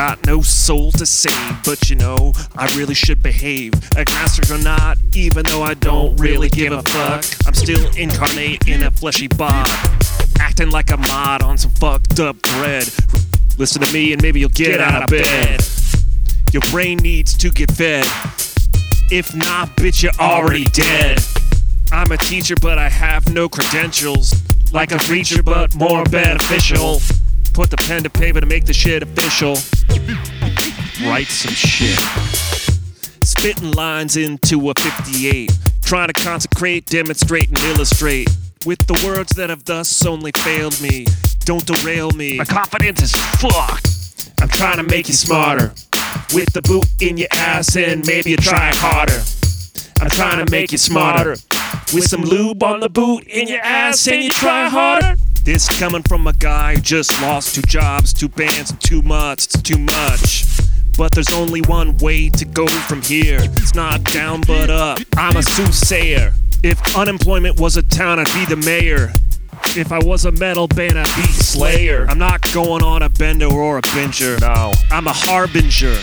got no soul to save, but you know, I really should behave. Agnostic or not, even though I don't really give a fuck, I'm still incarnate in a fleshy bod, acting like a mod on some fucked up bread. Listen to me and maybe you'll get out of bed. Your brain needs to get fed. If not, bitch, you're already dead. I'm a teacher, but I have no credentials. Like a preacher, but more beneficial. Put the pen to paper to make the shit official. Write some shit. Spitting lines into a 58. Trying to consecrate, demonstrate, and illustrate. With the words that have thus only failed me. Don't derail me. My confidence is fucked. I'm trying to make you smarter. With the boot in your ass and maybe you try harder. I'm trying to make you smarter. With some lube on the boot in your ass and you try harder. This coming from a guy who just lost 2 jobs, 2 bands, and 2 months. It's too much. But there's only one way to go from here. It's not down but up. I'm a soothsayer. If unemployment was a town, I'd be the mayor. If I was a metal band, I'd be Slayer. I'm not going on a bender or a binger. No. I'm a harbinger.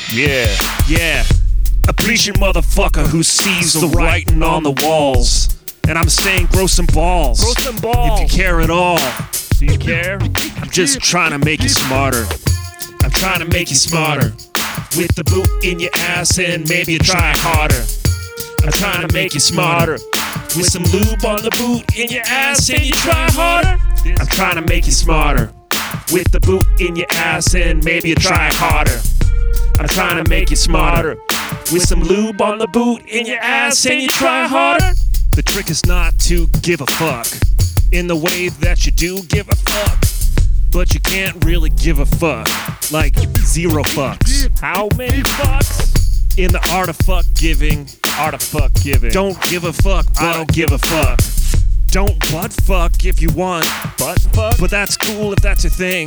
Yeah. A preaching motherfucker who sees the writing on the walls. And I'm saying grow some balls. Grow some balls. If you care at all. Do you care? I'm just trying to make you smarter. I'm trying to make you smarter. With the boot in your ass and maybe you try harder. I'm trying to make you smarter. With some lube on the boot in your ass and you try harder. I'm trying to make you smarter. With the boot in your ass and maybe you try harder. I'm trying to make you smarter. With some lube on the boot in your ass and you try harder. The trick is not to give a fuck in the way that you do give a fuck. But you can't really give a fuck. Like 0 fucks. How many fucks? In the art of fuck giving. Art of fuck giving. Don't give a fuck, but I don't give a fuck. Don't butt fuck if you want. Butt fuck? But that's cool if that's your thing.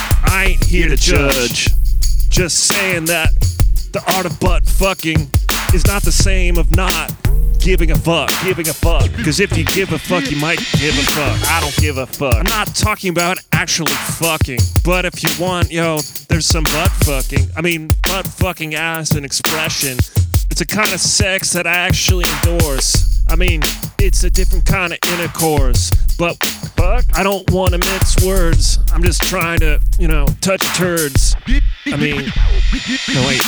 I ain't here to judge. Just saying that the art of butt fucking is not the same of not giving a fuck. Giving a fuck. Cause if you give a fuck, you might give a fuck. I don't give a fuck. I'm not talking about actually fucking. But if you want, there's some butt fucking. I mean, butt fucking as an expression. It's a kind of sex that I actually endorse. I mean, it's a different kind of intercourse. But fuck, I don't want to mince words. I'm just trying to, touch turds. I mean, no wait.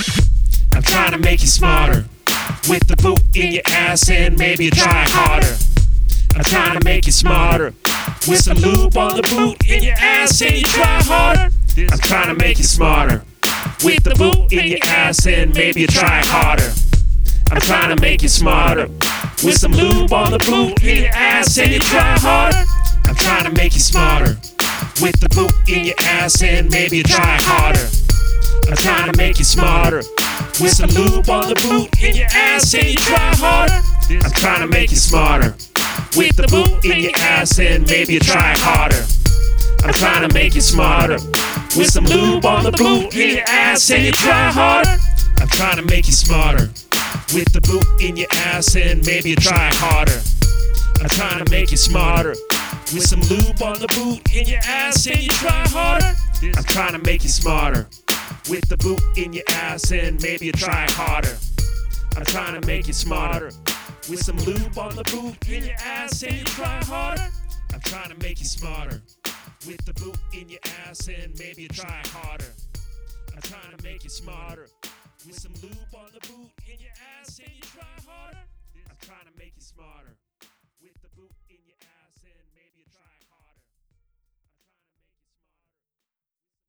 I'm trying to make you smarter. With the boot in your ass and maybe you try harder. I'm trying to make you smarter. With some lube on the boot in your ass and you try harder. I'm trying to make you smarter. With the boot in your ass and maybe you try harder. I'm trying to make you smarter. With some lube on the boot in your ass and you try harder. I'm trying to make you smarter. With the boot in your ass and maybe you try harder. I'm trying to make you smarter. With some lube on the boot in your ass and you try harder. I'm trying to make you smarter. With the boot in your ass and maybe you try harder. I'm trying to make you smarter. With some lube on the boot in your ass and you try harder. I'm trying to make you smarter. With the boot in your ass and maybe you try harder. I'm trying to make you smarter. With some lube on the boot in your ass and you try harder. I'm trying to make you smarter. With the boot in your ass and maybe you try harder. I'm trying to make you smarter. With some lube on the boot in your ass and you try harder. I'm trying to make you smarter. With the boot in your ass and maybe you try harder. I'm trying to make you smarter. With some lube on the boot in your ass and you try harder. I'm trying to make you smarter.